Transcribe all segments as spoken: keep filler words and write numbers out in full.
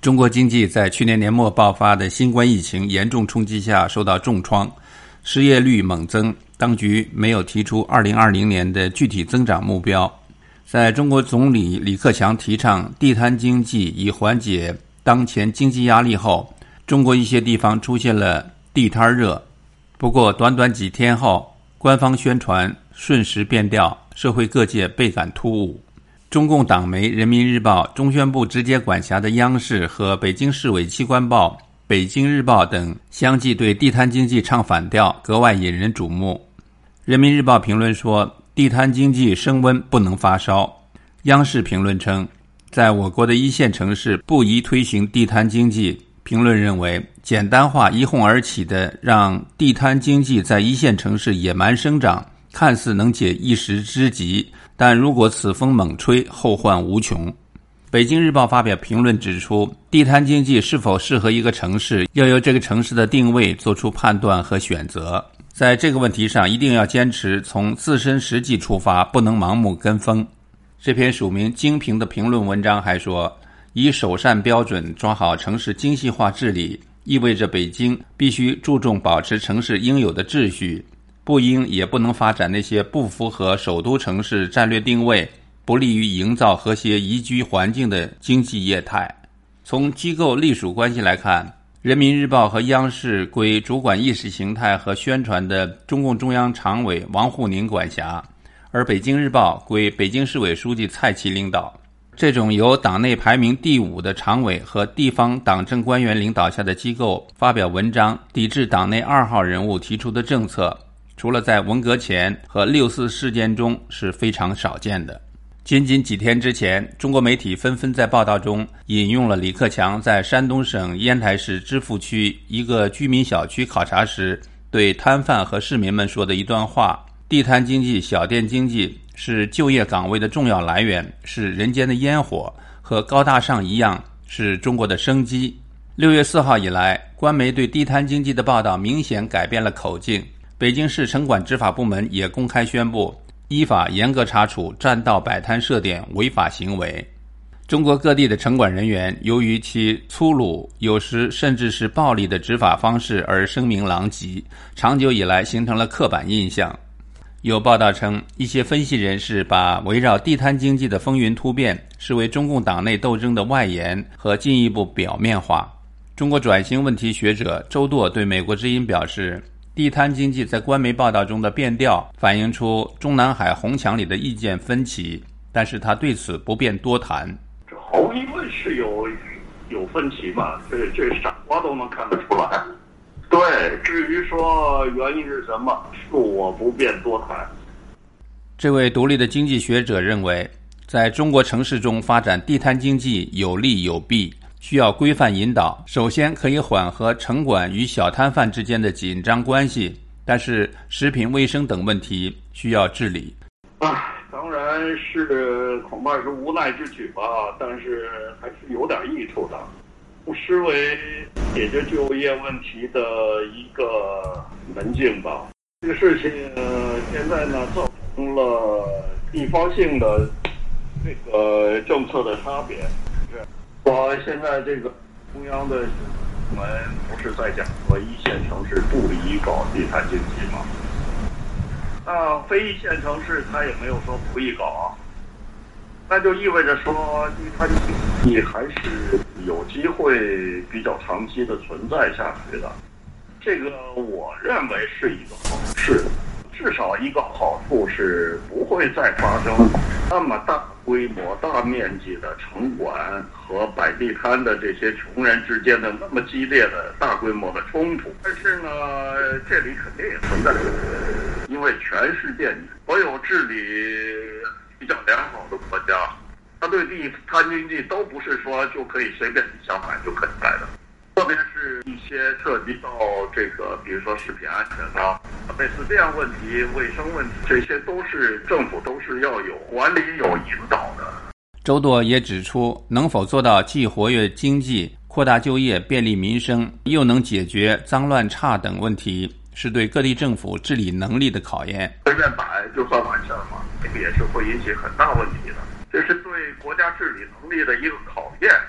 中国经济在去年年末爆发的新冠疫情严重冲击下受到重创，失业率猛增，当局没有提出二零二零年的具体增长目标。在中国总理李克强提倡地摊经济以缓解当前经济压力后，中国一些地方出现了地摊热。不过短短几天后，官方宣传瞬时变调，社会各界倍感突兀。中共党媒人民日报、中宣部直接管辖的央视和北京市委机关报、北京日报等相继对地摊经济唱反调，格外引人瞩目。人民日报评论说，地摊经济升温不能发烧。央视评论称，在我国的一线城市不宜推行地摊经济。评论认为，简单化一哄而起的让地摊经济在一线城市野蛮生长，看似能解一时之急，但如果此风猛吹，后患无穷。北京日报发表评论指出，地摊经济是否适合一个城市，要由这个城市的定位做出判断和选择。在这个问题上，一定要坚持从自身实际出发，不能盲目跟风。这篇署名精评的评论文章还说，以首善标准抓好城市精细化治理，意味着北京必须注重保持城市应有的秩序，不应也不能发展那些不符合首都城市战略定位、不利于营造和谐宜居环境的经济业态。从机构隶属关系来看，人民日报和央视归主管意识形态和宣传的中共中央常委王沪宁管辖，而北京日报归北京市委书记蔡奇领导。这种由党内排名第五的常委和地方党政官员领导下的机构发表文章抵制党内二号人物提出的政策，除了在文革前和六四事件中是非常少见的。仅仅几天之前，中国媒体纷纷在报道中引用了李克强在山东省烟台市芝罘区一个居民小区考察时对摊贩和市民们说的一段话：地摊经济、小店经济是就业岗位的重要来源，是人间的烟火，和高大上一样，是中国的生机。六月四号以来，官媒对地摊经济的报道明显改变了口径。北京市城管执法部门也公开宣布，依法严格查处占道摆摊设点违法行为。中国各地的城管人员由于其粗鲁，有时甚至是暴力的执法方式而声名狼藉，长久以来形成了刻板印象。有报道称，一些分析人士把围绕地摊经济的风云突变视为中共党内斗争的外延和进一步表面化。中国转型问题学者周舵对美国之音表示，地摊经济在官媒报道中的变调反映出中南海红墙里的意见分歧，但是他对此不便多谈。 这毫无疑问是有有分歧嘛，这这傻瓜都能看得出来。对，至于说原因是什么，恕我不便多谈。 这位独立的经济学者认为，在中国城市中发展地摊经济有利有弊，需要规范引导。首先可以缓和城管与小摊贩之间的紧张关系，但是食品卫生等问题需要治理。 啊，当然是恐怕是无奈之举吧，但是还是有点益处的。不失为解决就业问题的一个门径吧。这个事情、呃、现在呢造成了地方性的这个政策的差别。我现在这个中央的我们不是在讲说一线城市不宜搞地摊经济吗？那非一线城市它也没有说不宜搞啊。那就意味着说地摊经济还是有机会比较长期的存在下去的，这个我认为是一个好事。至少一个好处是不会再发生那么大规模、大面积的城管和摆地摊的这些穷人之间的那么激烈的大规模的冲突。但是呢，这里肯定也存在，因为全世界所有治理比较良好的国家，他对地摊经济都不是说就可以随便想买就可以买的，特别是一些涉及到这个，比如说食品安全啊、类似这样问题、卫生问题，这些都是政府都是要有管理、有引导的。 周舵也指出，能否做到既活跃经济、扩大就业、便利民生，又能解决脏乱差等问题，是对各地政府治理能力的考验。 随便摆就算完事儿吗？这个也是会引起很大问题的，这是对国家治理能力的一个考验。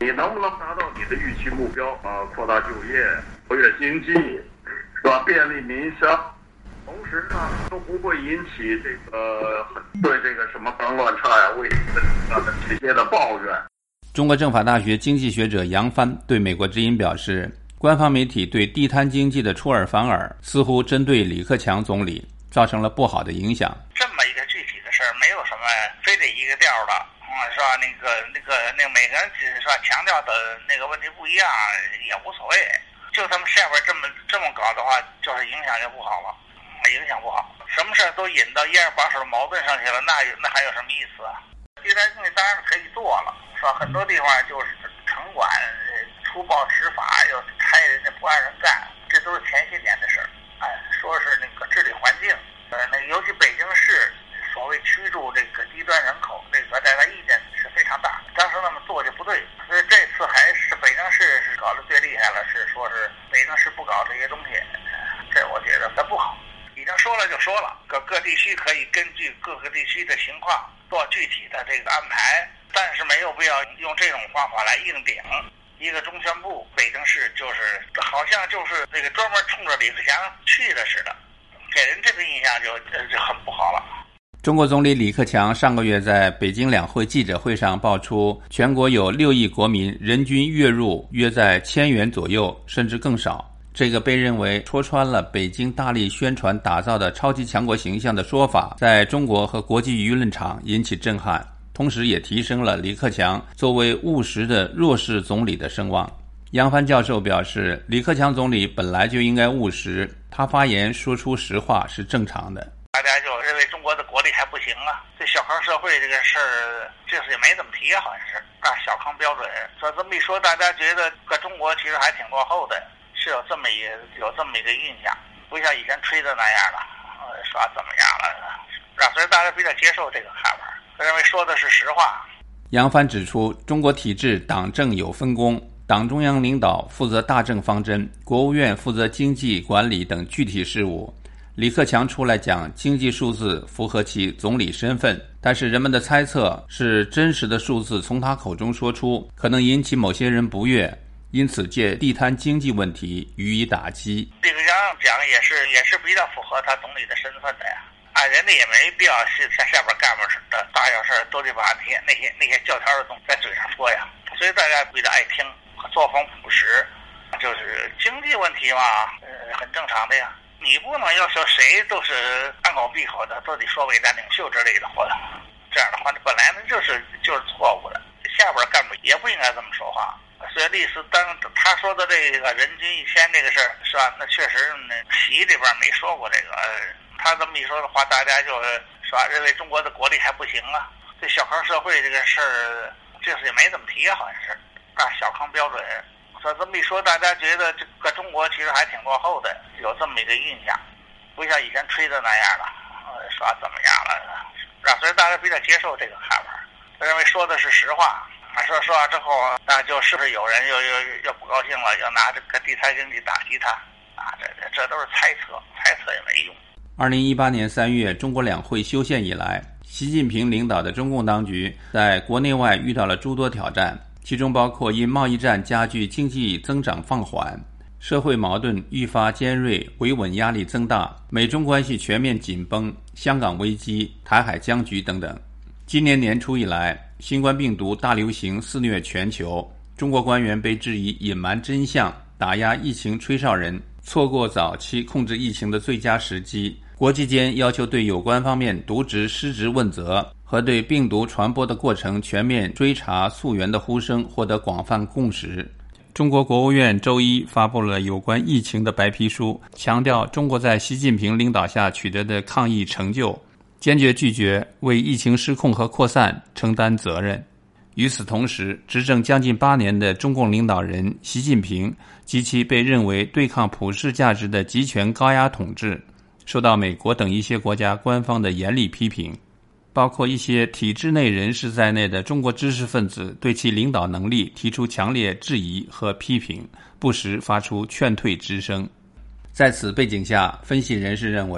你能不能达到你的预期目标啊？扩大就业，活跃经济，是吧？便利民生，同时呢，都不会引起这个对这个什么脏乱差呀、卫生的这些的抱怨。 中国政法大学经济学者杨帆对美国之音表示，官方媒体对地摊经济的出尔反尔，似乎针对李克强总理造成了不好的影响。 这么一个具体的事儿，没有什么非得一个调的，嗯，是吧？那个、那个、那个，每个人是吧，强调的那个问题不一样，也无所谓。就他们下边这么这么搞的话，就是影响就不好了，影响不好。什么事儿都引到一二把手的矛盾上去了，那有那还有什么意思啊？地摊经济当然可以做了，是吧？很多地方就是城管粗暴执法，又拆人家不让人干，这都是前些年的事儿。哎，说是那个治理环境，呃，那尤其北京市所谓驱逐这个低端人口，这个大家意见是非常大。当时那么做就不对，所以这次还是北京市是搞得最厉害了，是说是北京市不搞这些东西，这我觉得它不好。已经说了就说了，各各地区可以根据各个地区的情况做具体的这个安排，但是没有必要用这种方法来硬顶。一个中宣部，北京市就是好像就是这个专门冲着李克强去的似的，给人这个印象就就很不好了。 中国总理李克强上个月在北京两会记者会上爆出，全国有六亿国民人均月入约在千元左右，甚至更少。这个被认为戳穿了北京大力宣传打造的超级强国形象的说法，在中国和国际舆论场引起震撼，同时也提升了李克强作为务实的弱势总理的声望。杨帆教授表示，李克强总理本来就应该务实，他发言说出实话是正常的。 大家就认为中国的国力还不行啊，这小康社会这个事儿，这次也没怎么提，好像是啊，小康标准。说这么一说，大家觉得搁中国其实还挺落后的，是有这么一有这么一个印象，不像以前吹的那样了，呃，说怎么样了，啊，所以大家比较接受这个看法，认为说的是实话。 杨帆指出，中国体制党政有分工，党中央领导负责大政方针，国务院负责经济管理等具体事务。李克强出来讲经济数字符合其总理身份，但是人们的猜测是真实的数字从他口中说出，可能引起某些人不悦，因此借地摊经济问题予以打击。 李克强讲也是也是比较符合他总理的身份的呀，啊，人家也没必要是像下边干部似的，大小事都得把那些那些那些教条的东西在嘴上说呀，所以大家比较爱听，作风朴实，就是经济问题嘛，呃，很正常的呀。你不能要求谁都是安口闭口的，都得说伟大领袖之类的话，这样的话，本来呢就是就是错误的。下边干部也不应该这么说话。所以历史当他说的这个人均一千这个事儿，是吧？那确实呢，习里边没说过这个。他这么一说的话，大家就是是吧？认为中国的国力还不行啊。这小康社会这个事儿，这次也没怎么提，好像是啊，小康标准。说这么一说，大家觉得这个中国其实还挺落后的，有这么一个印象，不像以前吹的那样了，呃，说怎么样了，啊，所以大家比较接受这个看法，认为说的是实话。啊，说说完之后，那就是不是有人又又又不高兴了，要拿这个地摊经济打击他啊？这这这都是猜测，猜测也没用。 二零一八年三月，中国两会修宪以来，习近平领导的中共当局在国内外遇到了诸多挑战。其中包括因贸易战加剧经济增长放缓，社会矛盾愈发尖锐，维稳压力增大，美中关系全面紧绷，香港危机、台海僵局等等。今年年初以来，新冠病毒大流行肆虐全球，中国官员被质疑隐瞒真相，打压疫情吹哨人，错过早期控制疫情的最佳时机。国际间要求对有关方面渎职失职问责，和对病毒传播的过程全面追查溯源的呼声获得广泛共识。中国国务院周一发布了有关疫情的白皮书，强调中国在习近平领导下取得的抗疫成就，坚决拒绝为疫情失控和扩散承担责任。与此同时，执政将近八年的中共领导人习近平及其被认为对抗普世价值的集权高压统治，受到美国等一些国家官方的严厉批评，包括一些体制内人士在内的中国知识分子对其领导能力提出强烈质疑和批评，不时发出劝退之声。在此背景下，分析人士认为，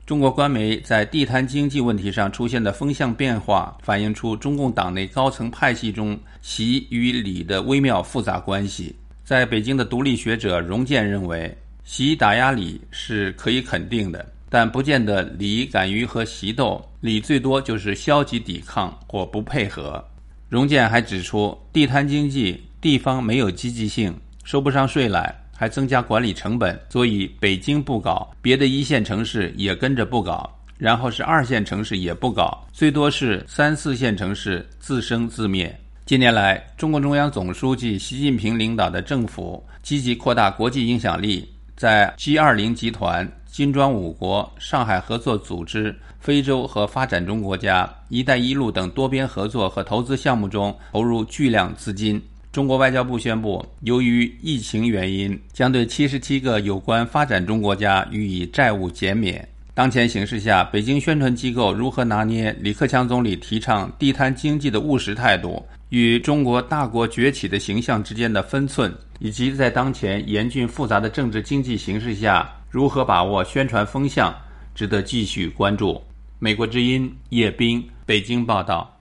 中国官媒在地摊经济问题上出现的风向变化，反映出中共党内高层派系中习与李的微妙复杂关系。在北京的独立学者荣建认为，习打压李是可以肯定的，但不见得李敢于和习斗，李最多就是消极抵抗或不配合。荣建还指出，地摊经济地方没有积极性，收不上税来，还增加管理成本，所以北京不搞，别的一线城市也跟着不搞，然后是二线城市也不搞，最多是三四线城市自生自灭。近年来，中共中央总书记习近平领导的政府积极扩大国际影响力，在 G 二十 集团、金砖五国、上海合作组织、非洲和发展中国家、一带一路等多边合作和投资项目中投入巨量资金。中国外交部宣布，由于疫情原因，将对七十七个有关发展中国家予以债务减免。当前形势下，北京宣传机构如何拿捏李克强总理提倡地摊经济的务实态度，与中国大国崛起的形象之间的分寸，以及在当前严峻复杂的政治经济形势下，如何把握宣传风向，值得继续关注。美国之音叶斌，北京报道。